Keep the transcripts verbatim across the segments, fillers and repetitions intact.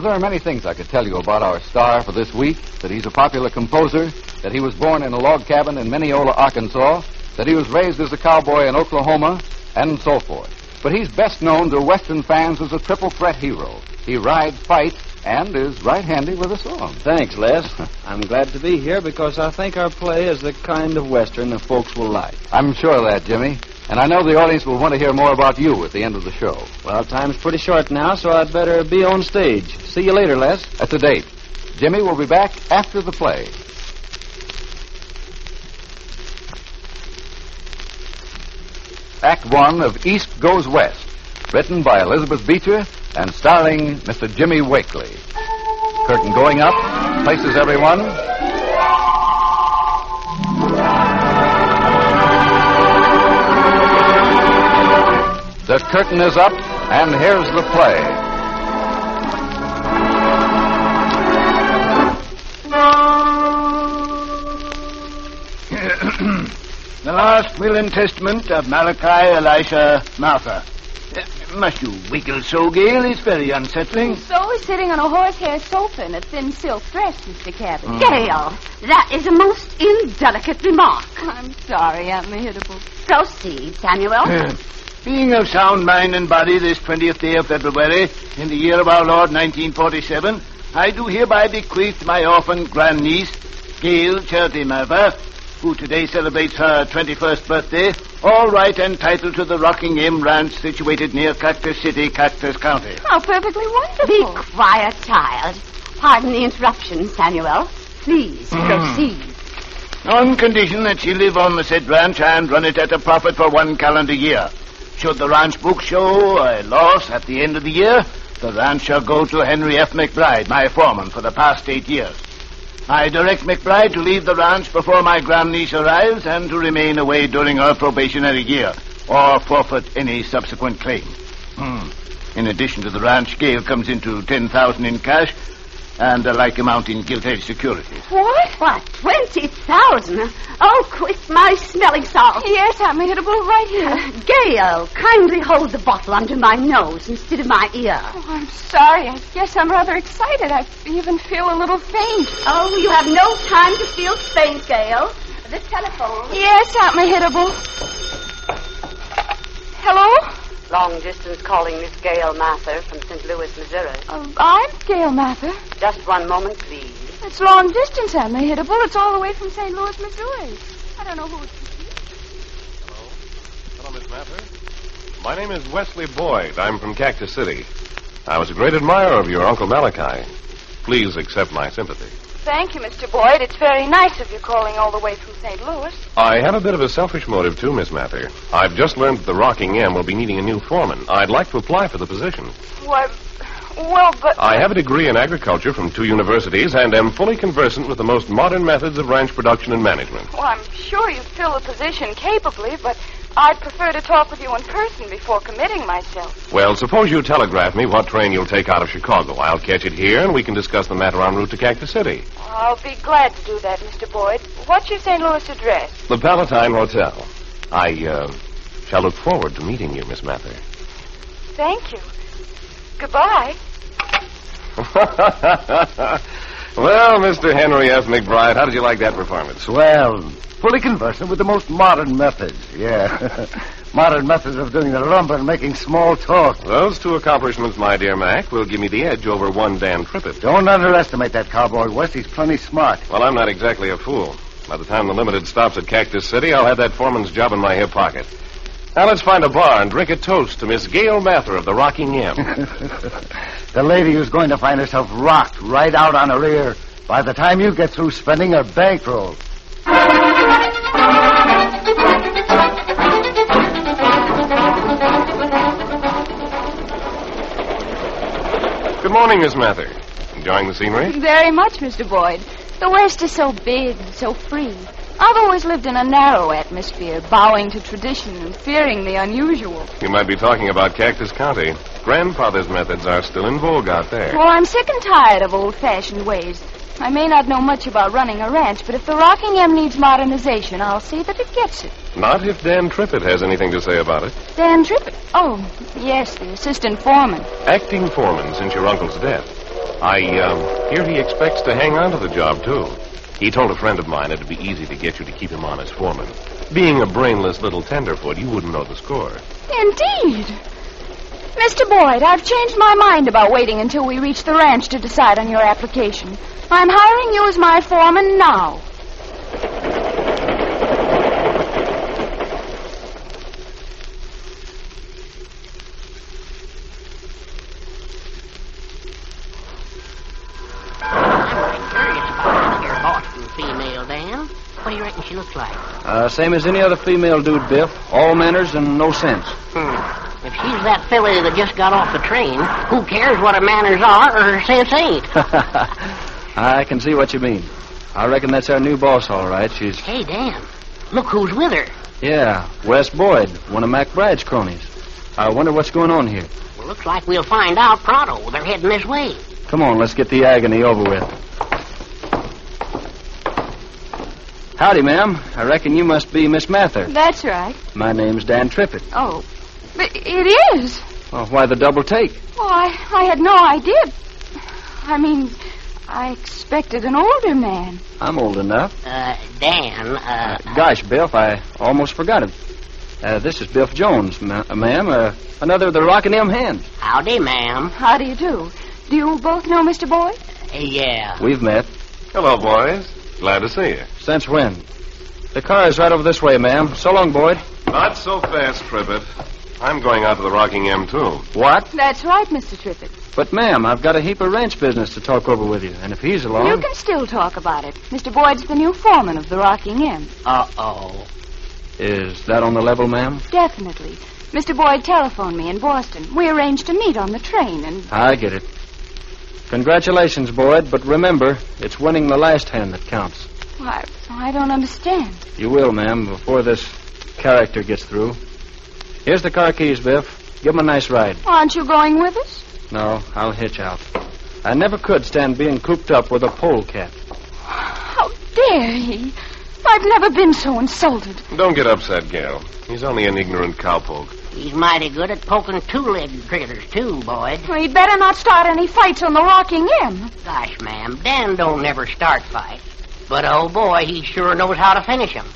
there are many things I could tell you about our star for this week. That he's a popular composer, that he was born in a log cabin in Mineola, Arkansas, that he was raised as a cowboy in Oklahoma, and so forth. But he's best known to Western fans as a triple threat hero. He rides, fights, and is right-handy with a song. Thanks, Les. I'm glad to be here because I think our play is the kind of Western the folks will like. I'm sure of that, Jimmy. And I know the audience will want to hear more about you at the end of the show. Well, time's pretty short now, so I'd better be on stage. See you later, Les. That's a date. Jimmy will be back after the play. Act one of East Goes West, written by Elizabeth Beecher and starring Mister Jimmy Wakely. Curtain going up, places everyone. The curtain is up, and here's the play. The last will and testament of Malachi Elisha Martha. Uh, must you wiggle so, Gail? It's very unsettling. So is sitting on a horsehair sofa in a thin silk dress, Mister Cabot. Mm. Gail, that is a most indelicate remark. I'm sorry, Aunt Mehitable. Proceed, Samuel. Uh, being of sound mind and body this twentieth day of February, in the year of our Lord, nineteen forty-seven, I do hereby bequeath my orphan grandniece, Gail Charity Mather, who today celebrates her twenty-first birthday, all right and title to the Rockingham Ranch situated near Cactus City, Cactus County. How perfectly wonderful. Be quiet, child. Pardon the interruption, Samuel. Please, Mm. proceed. On condition that she live on the said ranch and run it at a profit for one calendar year. Should the ranch book show a loss at the end of the year, the ranch shall go to Henry F. McBride, my foreman, for the past eight years. I direct McBride to leave the ranch before my grandniece arrives and to remain away during her probationary year, or forfeit any subsequent claim. Hmm. In addition to the ranch, Gail comes into ten thousand in cash and a like amount in gilt-edged securities. What? What, twenty thousand? Oh, quick, my smelling salts. Yes, Aunt Mehitable, right here. Gail, kindly hold the bottle under my nose instead of my ear. Oh, I'm sorry. I guess I'm rather excited. I even feel a little faint. Oh, you have no time to feel faint, Gail. The telephone. Yes, Aunt Mehitable. Hello? Long distance calling Miss Gail Mather from Saint Louis, Missouri. Uh, I'm Gail Mather. Just one moment, please. It's long distance, Aunt Mehitable. It's all the way from Saint Louis, Missouri. I don't know who it's... Hello. Hello, Miss Mather. My name is Wesley Boyd. I'm from Cactus City. I was a great admirer of your Uncle Malachi. Please accept my sympathy. Thank you, Mister Boyd. It's very nice of you calling all the way from Saint Louis. I have a bit of a selfish motive, too, Miss Mather. I've just learned that the Rockingham will be needing a new foreman. I'd like to apply for the position. Why, well, but... I have a degree in agriculture from two universities and am fully conversant with the most modern methods of ranch production and management. Well, I'm sure you'd fill the position capably, but I'd prefer to talk with you in person before committing myself. Well, suppose you telegraph me what train you'll take out of Chicago. I'll catch it here, and we can discuss the matter en route to Cactus City. I'll be glad to do that, Mister Boyd. What's your Saint Louis address? The Palatine Hotel. I, uh, shall look forward to meeting you, Miss Mather. Thank you. Goodbye. Well, Mister Henry F. McBride, how did you like that performance? Well, fully conversant with the most modern methods, yeah. Modern methods of doing the lumber and making small talk. Those two accomplishments, my dear Mac, will give me the edge over one Dan Trippett. Don't underestimate that cowboy, West. He's plenty smart. Well, I'm not exactly a fool. By the time the Limited stops at Cactus City, I'll have that foreman's job in my hip pocket. Now let's find a bar and drink a toast to Miss Gail Mather of the Rockingham. The lady who's going to find herself rocked right out on her ear by the time you get through spending her bankroll. Good morning, Miss Mather. Enjoying the scenery? Very much, Mister Boyd. The West is so big and so free. I've always lived in a narrow atmosphere, bowing to tradition and fearing the unusual. You might be talking about Cactus County. Grandfather's methods are still in vogue out there. Well, I'm sick and tired of old-fashioned ways. I may not know much about running a ranch, but if the Rockingham needs modernization, I'll see that it gets it. Not if Dan Trippett has anything to say about it. Dan Trippett? Oh, yes, the assistant foreman. Acting foreman since your uncle's death. I uh, hear he expects to hang on to the job, too. He told a friend of mine it'd be easy to get you to keep him on as foreman. Being a brainless little tenderfoot, you wouldn't know the score. Indeed. Mister Boyd, I've changed my mind about waiting until we reach the ranch to decide on your application. I'm hiring you as my foreman now. Female, Dan. What do you reckon she looks like? Uh, same as any other female dude, Biff. All manners and no sense. Hmm. If she's that filly that just got off the train, who cares what her manners are or her sense ain't? I can see what you mean. I reckon that's our new boss, all right. She's... Hey, Dan, look who's with her. Yeah, Wes Boyd, one of McBride's cronies. I wonder what's going on here. Well, looks like we'll find out pronto. They're heading this way. Come on, let's get the agony over with. Howdy, ma'am. I reckon you must be Miss Mather. That's right. My name's Dan Trippett. Oh, but it is. Well, why the double take? Oh, I, I had no idea. I mean, I expected an older man. I'm old enough. Uh, Dan, uh... uh gosh, Biff, I almost forgot it. Uh, this is Biff Jones, ma- ma'am. Uh, another of the Rockin' M Hands. Howdy, ma'am. How do you do? Do you both know Mister Boyd? Uh, yeah. We've met. Hello, boys. Glad to see you. Since when? The car is right over this way, ma'am. So long, Boyd. Not so fast, Trippett. I'm going out to the Rocking M, too. What? That's right, Mister Trippett. But, ma'am, I've got a heap of ranch business to talk over with you. And if he's along... You can still talk about it. Mister Boyd's the new foreman of the Rocking M. Uh-oh. Is that on the level, ma'am? Definitely. Mister Boyd telephoned me in Boston. We arranged to meet on the train, and... I get it. Congratulations, Boyd, but remember, it's winning the last hand that counts. I, I don't understand. You will, ma'am, before this character gets through. Here's the car keys, Biff. Give him a nice ride. Aren't you going with us? No, I'll hitch out. I never could stand being cooped up with a polecat. How dare he? I've never been so insulted. Don't get upset, Gail. He's only an ignorant cowpoke. He's mighty good at poking two-legged critters, too, Boyd. Well, he'd better not start any fights on the Rocking M. Gosh, ma'am, Dan don't never start fights. But, oh, boy, he sure knows how to finish them.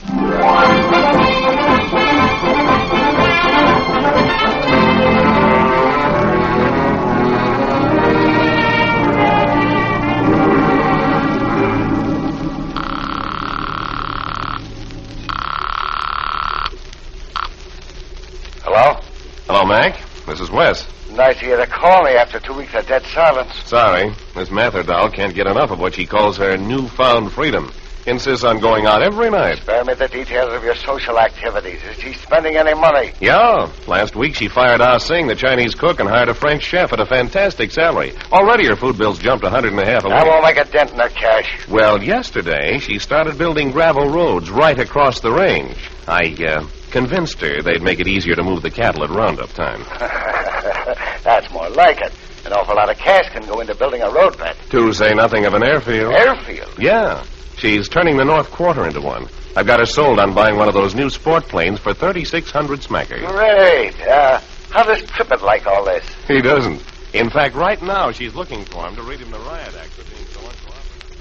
Hello? Hello, Mac. This is Wes. Nice of you to call me after two weeks of dead silence. Sorry. Miss Mather doll can't get enough of what she calls her newfound freedom. Insists on going out every night. Spare me the details of your social activities. Is she spending any money? Yeah. Last week she fired Ah Sing, the Chinese cook, and hired a French chef at a fantastic salary. Already her food bills jumped a hundred and a half a week. I won't make a dent in her cash. Well, yesterday she started building gravel roads right across the range. I uh, convinced her they'd make it easier to move the cattle at roundup time. That's more like it. An awful lot of cash can go into building a road bed. To say nothing of an airfield. Airfield? Yeah. She's turning the North Quarter into one. I've got her sold on buying one of those new sport planes for thirty-six hundred smackers. Great. Uh, how does Trippett like all this? He doesn't. In fact, right now she's looking for him to read him the riot act for being so uncooperative.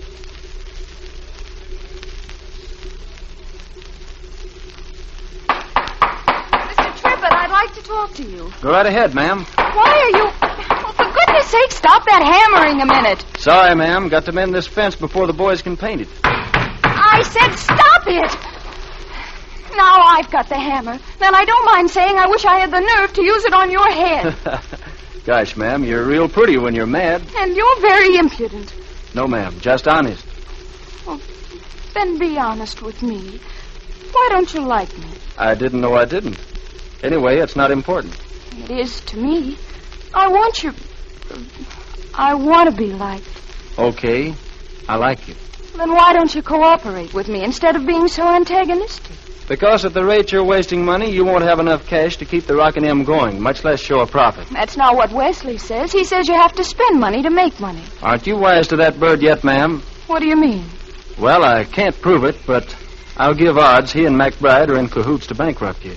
Mister Trippett, I'd like to talk to you. Go right ahead, ma'am. Why are you... Oh, for goodness sake, stop that hammering a minute. Sorry, ma'am. Got to mend this fence before the boys can paint it. I said stop it. Now I've got the hammer. Then I don't mind saying I wish I had the nerve to use it on your head. Gosh, ma'am, you're real pretty when you're mad. And you're very impudent. No, ma'am, just honest. Oh, then be honest with me. Why don't you like me? I didn't know I didn't. Anyway, it's not important. It is to me. I want you... I want to be liked. Okay, I like you. Then why don't you cooperate with me instead of being so antagonistic? Because at the rate you're wasting money, you won't have enough cash to keep the Rockin' M going, much less show a profit. That's not what Wesley says. He says you have to spend money to make money. Aren't you wise to that bird yet, ma'am? What do you mean? Well, I can't prove it, but I'll give odds he and McBride are in cahoots to bankrupt you.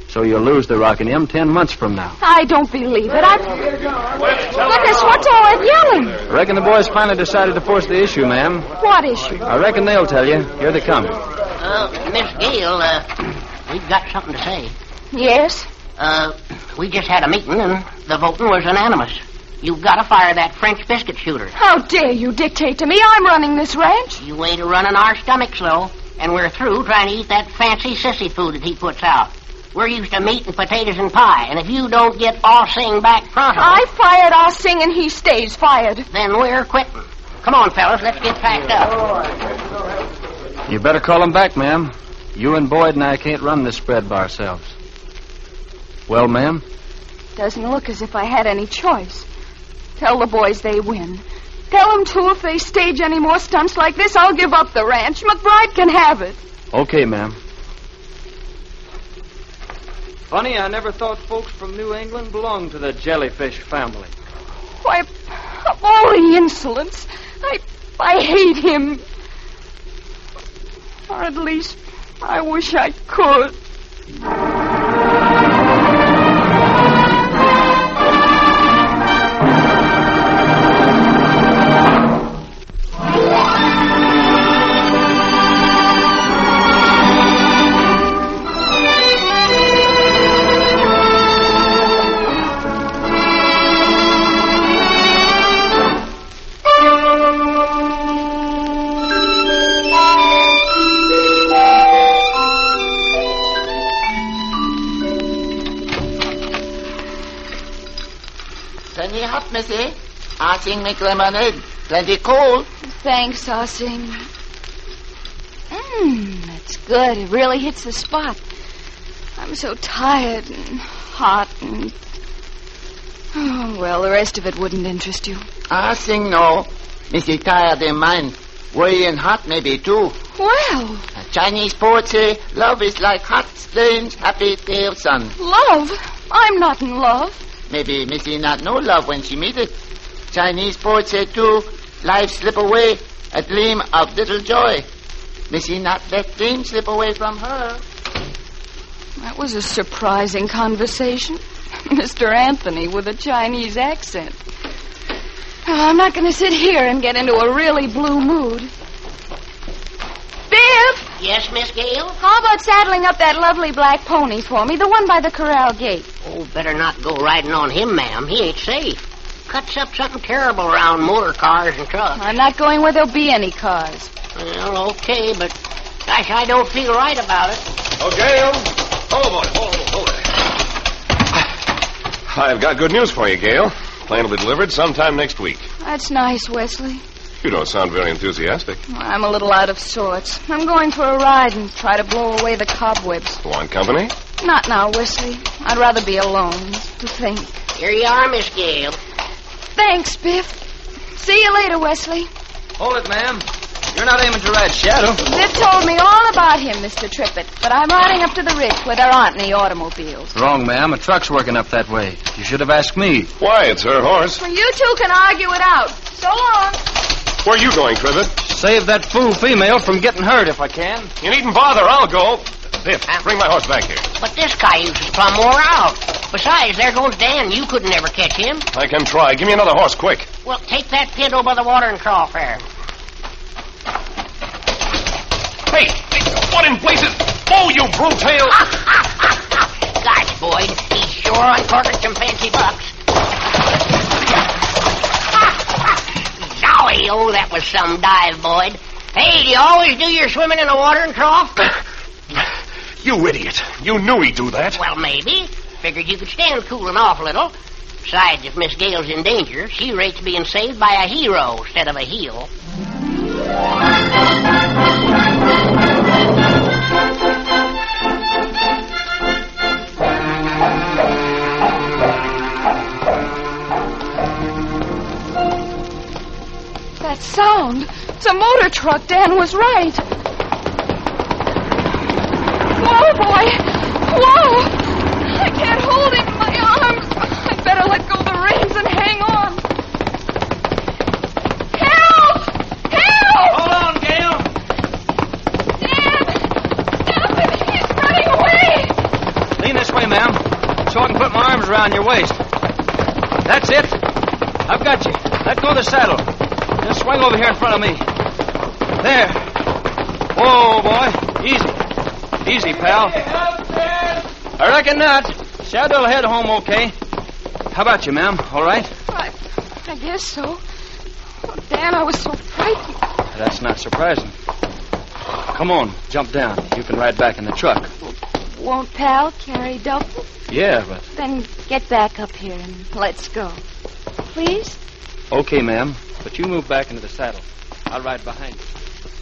So you'll lose the Rockingham ten months from now. I don't believe it. I... Goodness, what's all that yelling? I reckon the boys finally decided to force the issue, ma'am. What issue? I reckon they'll tell you. Here they come. Uh, Miss Gale, uh, we've got something to say. Yes? Uh, we just had a meeting, and the voting was unanimous. You've got to fire that French biscuit shooter. How dare you dictate to me? I'm running this ranch. You ain't running our stomachs, though, and we're through trying to eat that fancy sissy food that he puts out. We're used to meat and potatoes and pie, and if you don't get Ah Sing back pronto... I fired Ah Sing and he stays fired. Then we're quitting. Come on, fellas, let's get packed up. You better call them back, ma'am. You and Boyd and I can't run this spread by ourselves. Well, ma'am? Doesn't look as if I had any choice. Tell the boys they win. Tell them, too, if they stage any more stunts like this, I'll give up the ranch. McBride can have it. Okay, ma'am. Funny, I never thought folks from New England belonged to the jellyfish family. Why, of all the insolence, I, I hate him. Or at least, I wish I could. Plenty hot, missy. Ah Sing make lemonade. Plenty cold. Thanks, Ah Sing. Mmm, that's good. It really hits the spot. I'm so tired and hot and... Oh, well, the rest of it wouldn't interest you. Ah Sing no. Missy tired in mind. Worry and hot maybe too. Well. A Chinese poet say, love is like hot, strange, happy day of sun. Love? I'm not in love. Maybe Missy not know love when she meet it. Chinese poet say too, life slip away, a gleam of little joy. Missy not let dream slip away from her. That was a surprising conversation. Mister Anthony with a Chinese accent. Oh, I'm not going to sit here and get into a really blue mood. Biff! Yes, Miss Gale? How about saddling up that lovely black pony for me, the one by the corral gate? Oh, better not go riding on him, ma'am. He ain't safe. Cuts up something terrible around motor cars and trucks. I'm not going where there'll be any cars. Well, okay, but gosh, I don't feel right about it. Oh, Gale. Hold on, hold on, hold on. I've got good news for you, Gale. Plane will be delivered sometime next week. That's nice, Wesley. You don't sound very enthusiastic. I'm a little out of sorts. I'm going for a ride and try to blow away the cobwebs. Want company? Not now, Wesley. I'd rather be alone to think. Here you are, Miss Gale. Thanks, Biff. See you later, Wesley. Hold it, ma'am. You're not aiming to ride Shadow. Biff told me all about him, Mister Trippett, but I'm riding up to the ridge where there aren't any automobiles. Wrong, ma'am. A truck's working up that way. You should have asked me. Why, it's her horse. Well, you two can argue it out. So long. Where are you going, Trivet? Save that fool female from getting hurt if I can. You needn't bother. I'll go. Biff, bring my horse back here. But this cayuse is plumb wore out. Besides, there goes Dan. You couldn't ever catch him. I can try. Give me another horse, quick. Well, take that pinto by the watering trough there. Hey, hey, what in blazes? Oh, you brute tail! Gosh, Boyd, he's sure uncorking some fancy bucks. Zowie, oh, that was some dive, Boyd. Hey, do you always do your swimming in the watering trough? You idiot. You knew he'd do that. Well, maybe. Figured you could stand cooling off a little. Besides, if Miss Gale's in danger, she rates being saved by a hero instead of a heel. That sound. It's a motor truck. Dan was right. Whoa, boy. Whoa. I can't hold him in my arms. I'd better let go of the reins and hang on. Help! Help! Hold on, Gale. Dan! Stop him! He's running away! Lean this way, so I can put my arms around your waist. That's it. I've got you. Let go of the saddle. Just swing over here in front of me. There. Whoa, boy. Easy. Easy, pal. I reckon not. Shadow'll head home okay. How about you, ma'am? All right? I, I guess so. Oh, Dan, I was so frightened. That's not surprising. Come on, jump down. You can ride back in the truck. Won't Pal carry Duffel? Yeah, but... Then get back up here and let's go. Please? Okay, ma'am. But you move back into the saddle. I'll ride behind you.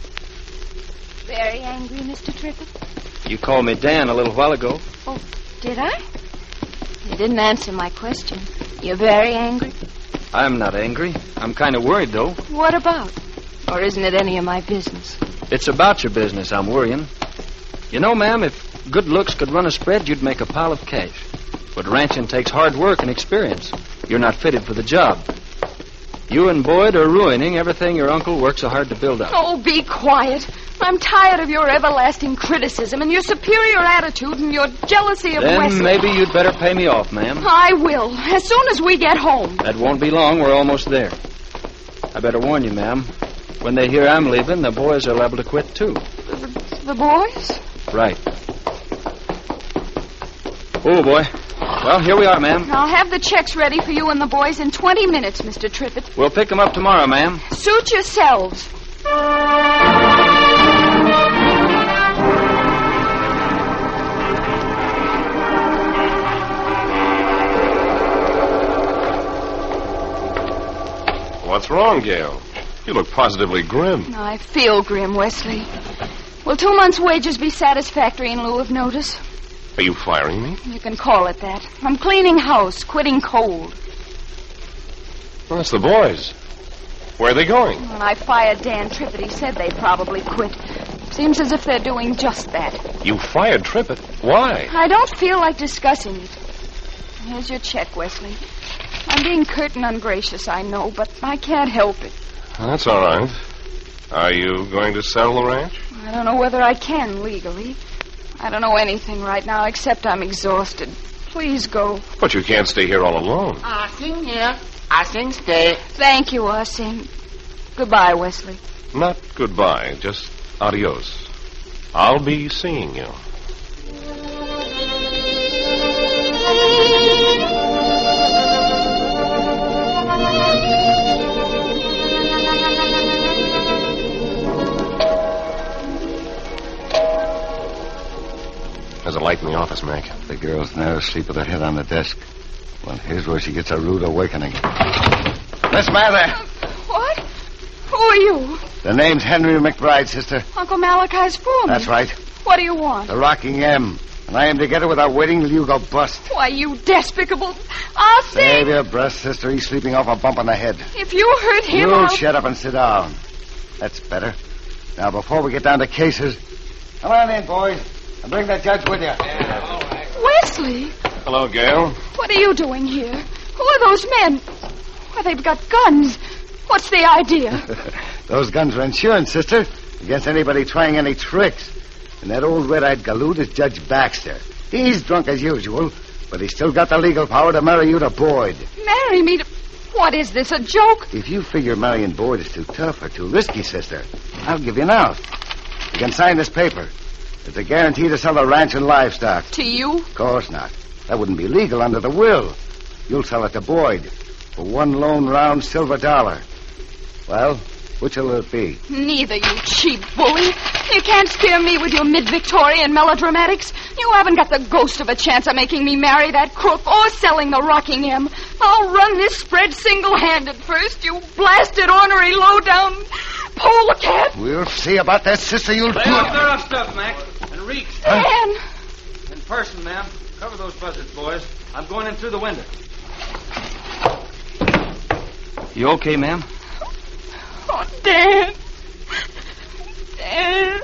Very angry, Mister Trippett? You called me Dan a little while ago. Oh, did I? You didn't answer my question. You're very angry? I'm not angry. I'm kind of worried, though. What about? Or isn't it any of my business? It's about your business I'm worrying. You know, ma'am, if good looks could run a spread, you'd make a pile of cash. But ranching takes hard work and experience. You're not fitted for the job. You and Boyd are ruining everything your uncle worked so hard to build up. Oh, be quiet. I'm tired of your everlasting criticism and your superior attitude and your jealousy of Then Wesley. maybe you'd better pay me off, ma'am. I will, as soon as we get home. That won't be long. We're almost there. I better warn you, ma'am. When they hear I'm leaving, the boys are liable to quit, too. The, the boys? Right. Oh, boy. Well, here we are, ma'am. I'll have the checks ready for you and the boys in twenty minutes, Mister Trippett. We'll pick them up tomorrow, ma'am. Suit yourselves. What's wrong, Gail? You look positively grim. I feel grim, Wesley. Will two months' wages be satisfactory in lieu of notice? Are you firing me? You can call it that. I'm cleaning house, quitting cold. Well, that's the boys. Where are they going? When I fired Dan Trippett, he said they'd probably quit. Seems as if they're doing just that. You fired Trippett? Why? I don't feel like discussing it. Here's your check, Wesley. I'm being curt and ungracious, I know, but I can't help it. That's all right. Are you going to sell the ranch? I don't know whether I can legally. I don't know anything right now except I'm exhausted. Please go. But you can't stay here all alone. Ah, sing here. Ah, sing stay. Thank you, Arsene. Goodbye, Wesley. Not goodbye, just adios. I'll be seeing you. There's a light in the office, Mac. The girl's now asleep with her head on the desk. Well, here's where she gets a rude awakening. Miss Mather. What? Who are you? The name's Henry McBride, sister. Uncle Malachi's foreman. That's right. What do you want? The Rocking M. And I am to get her without waiting till you go bust. Why, you despicable... I'll see... Save your breath, sister. He's sleeping off a bump on the head. If you hurt him, You I'll... shut up and sit down. That's better. Now, before we get down to cases... Come on in, boys. And bring the judge with you. Wesley! Hello, Gail. What are you doing here? Who are those men? Why, they've got guns. What's the idea? Those guns are insurance, sister, against anybody trying any tricks. And that old red-eyed galoot is Judge Baxter. He's drunk as usual, but he's still got the legal power to marry you to Boyd. Marry me to... What is this, a joke? If you figure marrying Boyd is too tough or too risky, sister, I'll give you an out. You can sign this paper. It's a guarantee to sell the ranch and livestock. To you? Of course not. That wouldn't be legal under the will. You'll sell it to Boyd for one lone round silver dollar. Well, which will it be? Neither, you cheap bully. You can't scare me with your mid-Victorian melodramatics. You haven't got the ghost of a chance of making me marry that crook or selling the Rocking M. I'll run this spread single-handed first, you blasted, ornery, low-down polecat. We'll see about that, sister. You'll Lay do off it. their off stuff, Mac. And reach. Dan! In person, ma'am. Cover those buzzards, boys. I'm going in through the window. You okay, ma'am? Oh, Dan. Dan.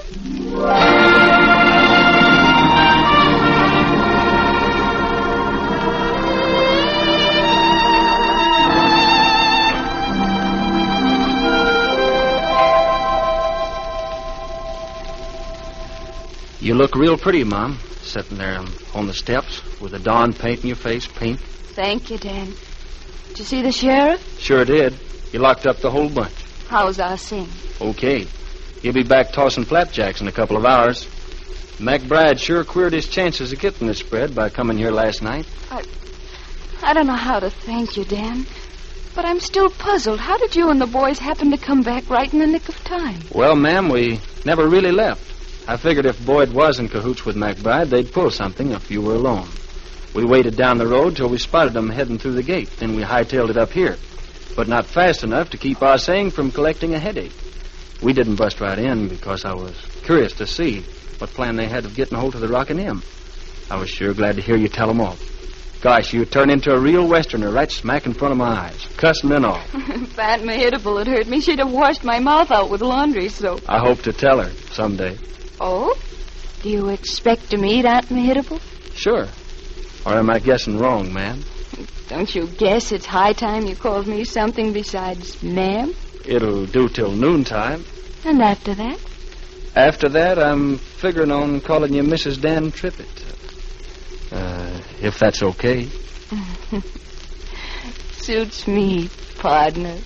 You look real pretty, Mom. sitting there on the steps with the dawn painting your face pink. Thank you, Dan. Did you see the sheriff? Sure did. He locked up the whole bunch. How's our sing? Okay. He'll be back tossing flapjacks in a couple of hours. McBride sure queered his chances of getting this spread by coming here last night. I, I don't know how to thank you, Dan. But I'm still puzzled. How did you and the boys happen to come back right in the nick of time? Well, ma'am, we never really left. I figured if Boyd was in cahoots with McBride, they'd pull something if you were alone. We waited down the road till we spotted them heading through the gate. Then we hightailed it up here. But not fast enough to keep Ah Sing from collecting a headache. We didn't bust right in because I was curious to see what plan they had of getting hold of the Rockin' M. I was sure glad to hear you tell them all. Gosh, you turned into a real Westerner right smack in front of my eyes, cussing and all. If Aunt Mehitable had heard me, she'd have washed my mouth out with laundry soap. I hope to tell her someday. Oh? Do you expect to meet Aunt Mehitable? Sure. Or am I guessing wrong, ma'am? Don't you guess it's high time you called me something besides ma'am? It'll do till noontime. And after that? After that, I'm figuring on calling you Missus Dan Trippett. Uh, if that's okay. Suits me, partner.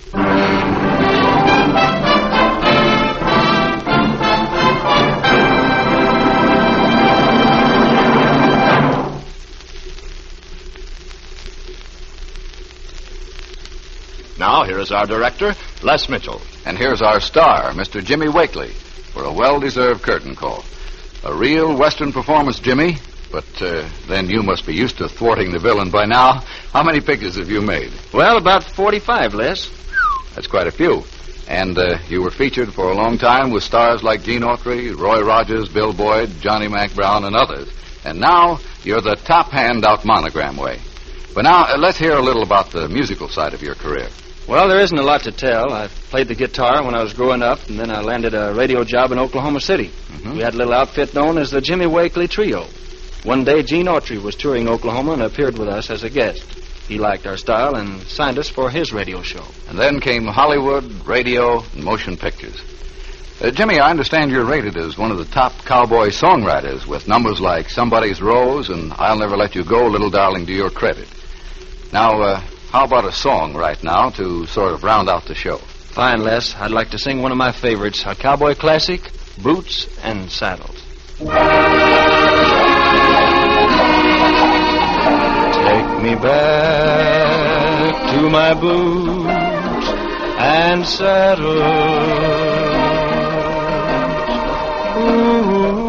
Now, here is our director, Les Mitchell. And here's our star, Mister Jimmy Wakely, for a well-deserved curtain call. A real Western performance, Jimmy, but uh, then you must be used to thwarting the villain by now. How many pictures have you made? Well, about forty-five, Les. That's quite a few. And uh, you were featured for a long time with stars like Gene Autry, Roy Rogers, Bill Boyd, Johnny Mac Brown, and others. And now you're the top hand out Monogram way. But now, uh, let's hear a little about the musical side of your career. Well, there isn't a lot to tell. I played the guitar when I was growing up, and then I landed a radio job in Oklahoma City. Mm-hmm. We had a little outfit known as the Jimmy Wakely Trio. One day, Gene Autry was touring Oklahoma and appeared with us as a guest. He liked our style and signed us for his radio show. And then came Hollywood, radio, and motion pictures. Uh, Jimmy, I understand you're rated as one of the top cowboy songwriters with numbers like Somebody's Rose and I'll Never Let You Go, Little Darling, to your credit. Now, uh, how about a song right now to sort of round out the show? Fine, Les. I'd like to sing one of my favorites, a cowboy classic, Boots and Saddles. Take me back to my boots and saddles. Ooh.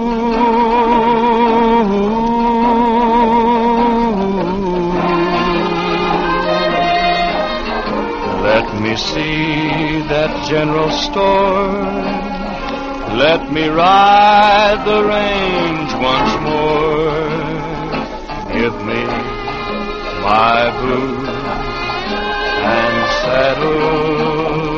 Let me see that general store. Let me ride the range once more. Give me my boots and saddle.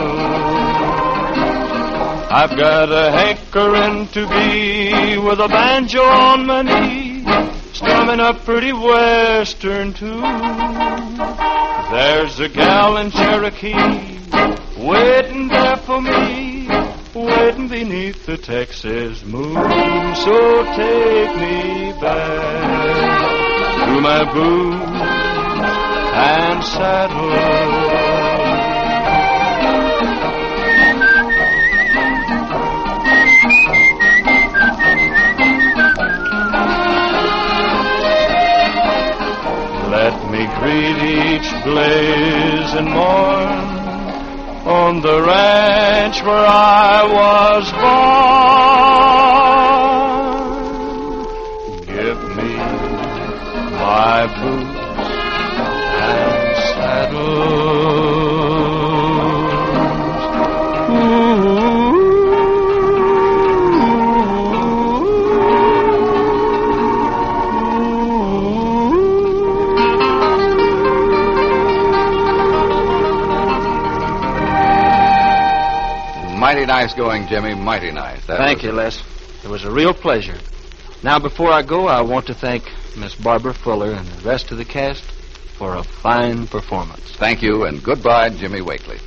I've got a hankering to be with a banjo on my knee, strumming a pretty western tune. There's a gal in Cherokee waiting there for me, waiting beneath the Texas moon. So take me back to my boots and saddle. Let me greet each blazing morn on the ranch where I was born. Give me my boots and saddles. Ooh. Mighty nice going, Jimmy. Mighty nice. That Thank was... you, Les. It was a real pleasure. Now, before I go, I want to thank Miss Barbara Fuller and the rest of the cast for a fine performance. Thank you, and goodbye, Jimmy Wakely.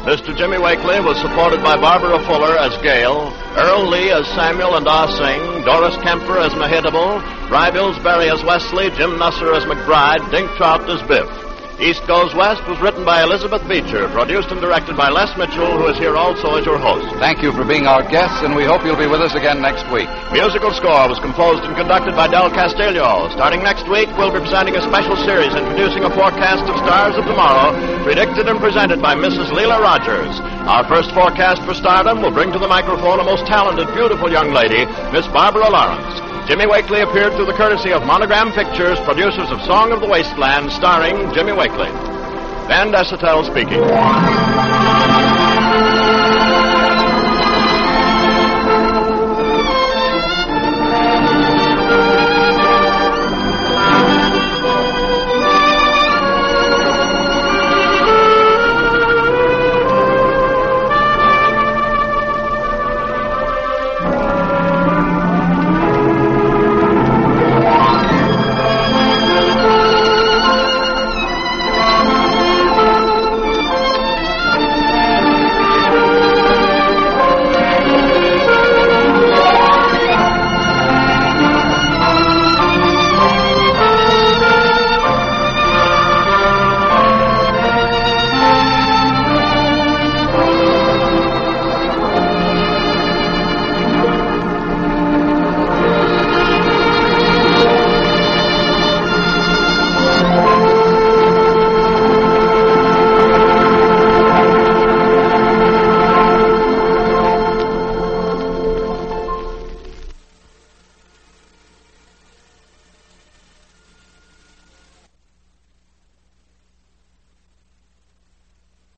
Mister Jimmy Wakely was supported by Barbara Fuller as Gail, Earl Lee as Samuel and Ah Sing, Doris Kemper as Mahitable, Bry Billsbury as Wesley, Jim Nusser as McBride, Dink Trout as Biff. East Goes West was written by Elizabeth Beecher, produced and directed by Les Mitchell, who is here also as your host. Thank you for being our guests, and we hope you'll be with us again next week. Musical score was composed and conducted by Del Castillo. Starting next week, we'll be presenting a special series introducing a forecast of stars of tomorrow, predicted and presented by Missus Leela Rogers. Our first forecast for stardom will bring to the microphone a most talented, beautiful young lady, Miss Barbara Lawrence. Jimmy Wakely appeared through the courtesy of Monogram Pictures, producers of Song of the Wasteland, starring Jimmy Wakely. Van Dessetel speaking.